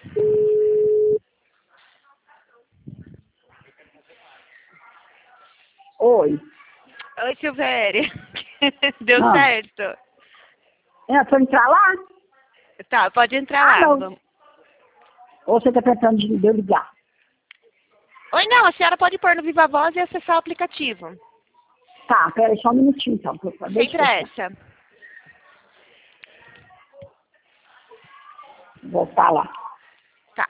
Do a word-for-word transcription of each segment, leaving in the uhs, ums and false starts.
Oi. Oi, Silvéria. Deu Ah. certo? É, pra entrar lá? Tá, pode entrar Ah, lá. não. Vamos- Ou você tá tentando de eu ligar? Oi, não, a senhora pode pôr no Viva Voz e acessar o aplicativo. Tá, peraí, só um minutinho então. que eu- Sem Deixa eu pressa. voltar lá. Tá.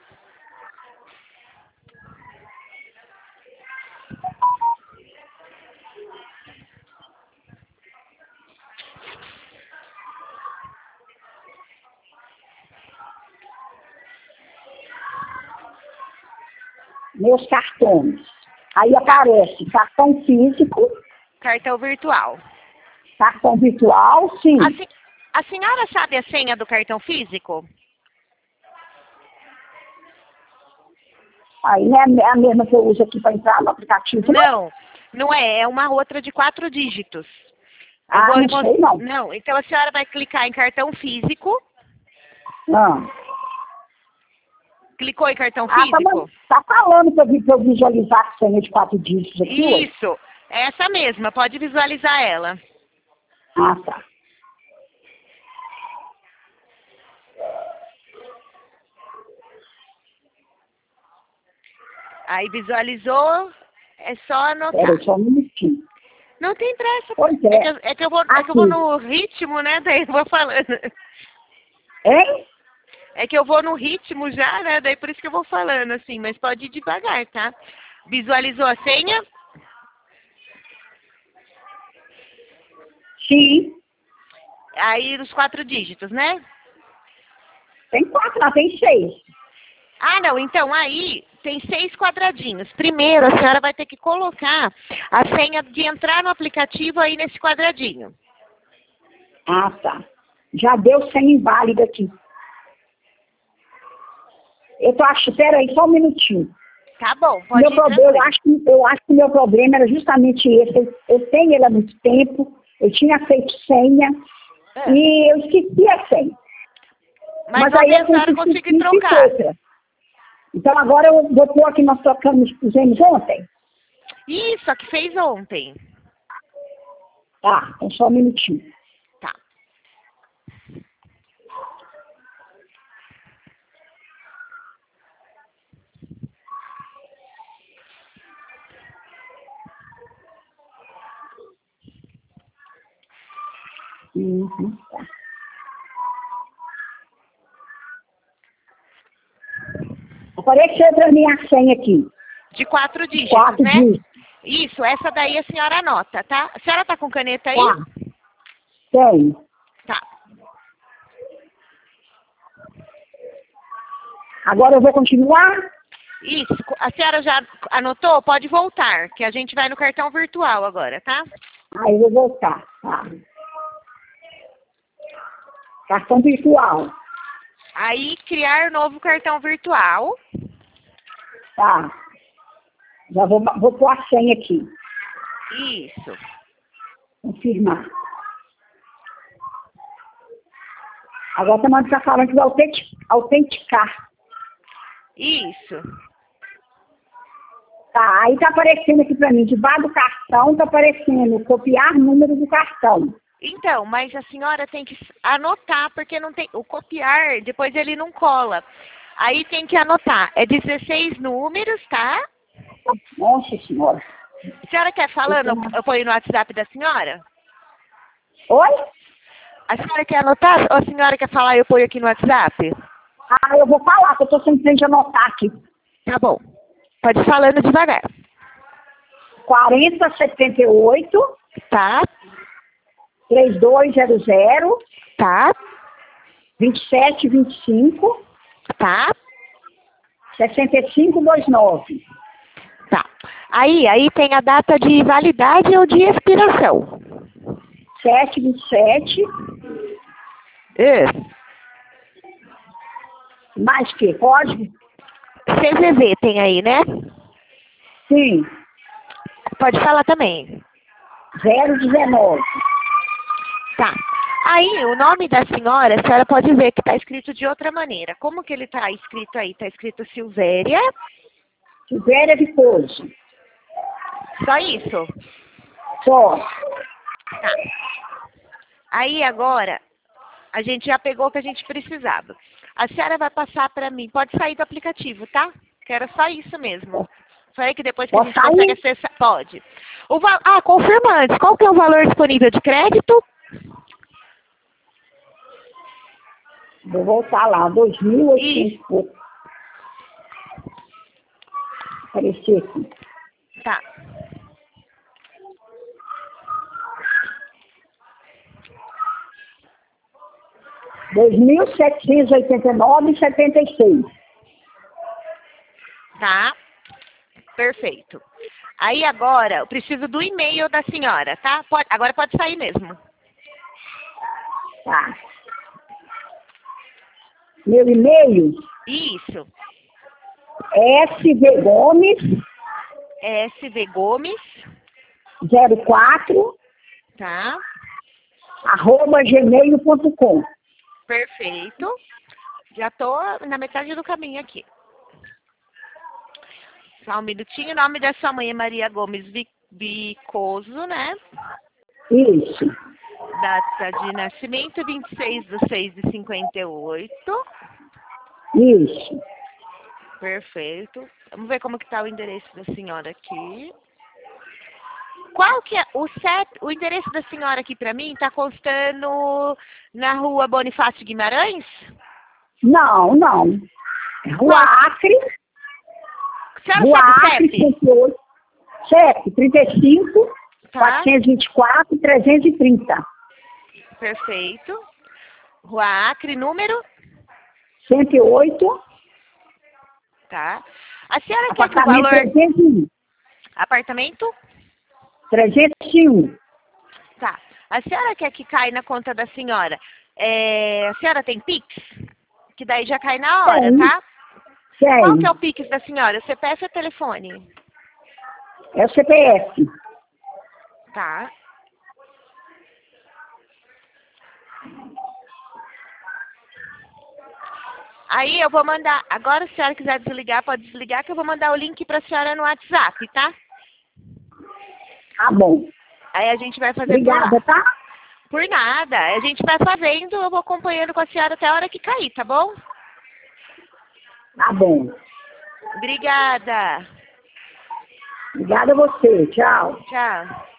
Meus cartões. Aí aparece cartão físico, Cartão virtual. cartão virtual, sim. A, se- a senhora sabe a senha do cartão físico? Aí não é a mesma que eu uso aqui para entrar no aplicativo, não? Não, não é. É uma outra de quatro dígitos. Eu Ah, vou não mos- sei não. Não, então a senhora vai clicar em cartão físico. Ah, Clicou em cartão ah tá, físico? tá falando para eu, pra eu visualizar a senha de quatro dígitos aqui, ué? Isso, essa mesma, pode visualizar ela. Ah, tá. Aí visualizou, é só anotar. Peraí, só um minutinho. Não tem pressa, Pois é é. que, eu- é que eu vou, é que eu vou Aqui. no ritmo, né? Daí eu vou falando. Hein? É que eu vou no ritmo já, né? Daí por isso que eu vou falando, assim, mas pode ir devagar, tá? Visualizou a senha? Sim. Aí os quatro dígitos, né? Tem quatro, não, tem seis. Ah, não, então aí tem seis quadradinhos. Primeiro, a senhora vai ter que colocar a senha de entrar no aplicativo aí nesse quadradinho. Ah, tá. Já deu senha inválida aqui. Eu tô achando, peraí, só um minutinho. Tá bom, pode Meu ir problema, eu tranquilo. acho, que- eu acho que o meu problema era justamente esse. Eu, eu tenho ele há muito tempo, eu tinha feito senha É. e eu esqueci a senha. Mas, aí ontem a eu senhora consegui- conseguiu fiz trocar. outra. Então agora eu vou pôr aqui, nós trocamos, pusemos ontem. Isso, a que fez ontem. Tá, então só um minutinho. Tá. Uhum, tá. Apareceu pra mim a senha aqui. De quatro dígitos, Quatro né? dígitos. Isso, essa daí a senhora anota, tá? A senhora tá com caneta aí? Tá. Tem. Tá. Agora eu vou continuar? Isso, a senhora já anotou? Pode voltar, que a gente vai no cartão virtual agora, tá? Aí eu vou voltar. Tá. Cartão virtual. Aí, criar novo cartão virtual. Tá. Já vou, vou pôr a senha aqui. Isso. Confirmar. Agora tá mandando, tá falando que vai autenti- autenticar. Isso. Tá, aí tá aparecendo aqui pra mim, debaixo do cartão tá aparecendo copiar número do cartão. Então, mas a senhora tem que anotar, porque não tem. O copiar, depois ele não cola. Aí tem que anotar. É dezesseis números, tá? Nossa senhora. A senhora quer falando? Eu, eu ponho no WhatsApp da senhora? Oi? A senhora quer anotar ou a senhora quer falar e eu ponho aqui no WhatsApp? Ah, eu vou falar, que eu tô sem tempo de anotar aqui. Tá bom. Pode ir falando devagar. quarenta, setenta e oito, Tá? trinta e dois zero zero, Tá? vinte e sete vinte e cinco, Tá? sessenta e cinco vinte e nove. Tá. Aí, aí tem a data de validade ou de expiração. sete vinte e sete. Isso. Mais que? Código? C V V tem aí, né? Sim. Pode falar também. zero dezenove. Tá. Aí, o nome da senhora, a senhora pode ver que está escrito de outra maneira. Como que ele está escrito aí? Está escrito Silvéria. Silvéria Vicoso. Só isso? Só. Tá. Aí, agora, a gente já pegou o que a gente precisava. A senhora vai passar para mim. Pode sair do aplicativo, tá? Que era só isso mesmo. Só aí que depois que a Pode gente sair? consegue acessar... Pode. O val... Ah, confirma antes. Qual que é o valor disponível de crédito? Vou voltar lá. dois mil e oitocentos e pouco. Apareceu aqui. Tá. dois mil setecentos e oitenta e nove reais e setenta e seis. Tá. Perfeito. Aí agora, eu preciso do e-mail da senhora, tá? Pode... Agora pode sair mesmo. Tá. Meu e-mail Isso. é svgomes S V Gomes, zero quatro tá? arroba gmail ponto com. Perfeito. Já tô na metade do caminho aqui. Só um minutinho. O nome da sua mãe é Maria Gomes Vicoso, né? Isso. Data de nascimento, vinte e seis de seis de cinquenta e oito. Isso. Perfeito. Vamos ver como que tá o endereço da senhora aqui. Qual que é o set, o endereço da senhora aqui para mim? Tá constando na rua Bonifácio Guimarães? Não, não. Rua Acre. A Rua senhora sabe Acre, C E P? trinta e oito. C E P, trinta e cinco, Tá. quatrocentos e vinte e quatro, trezentos e trinta. Perfeito. Rua Acre, número? cento e oito. Tá. A senhora quer que o Apartamento valor... trezentos e um. Apartamento? trezentos e um. Tá. A senhora quer que caia na conta da senhora? É... A senhora tem Pix? Que daí já cai na hora, Tem. tá? Qual Tem. que é o Pix da senhora? C P F ou telefone? É o C P F. Tá. Aí eu vou mandar... Agora, se a senhora quiser desligar, pode desligar, que eu vou mandar o link pra senhora no WhatsApp, tá? Tá bom. Aí a gente vai fazer por Obrigada, lá. tá? Por nada. A gente vai fazendo, eu vou acompanhando com a senhora até a hora que cair, tá bom? Tá bom. Obrigada. Obrigada a você. Tchau. Tchau.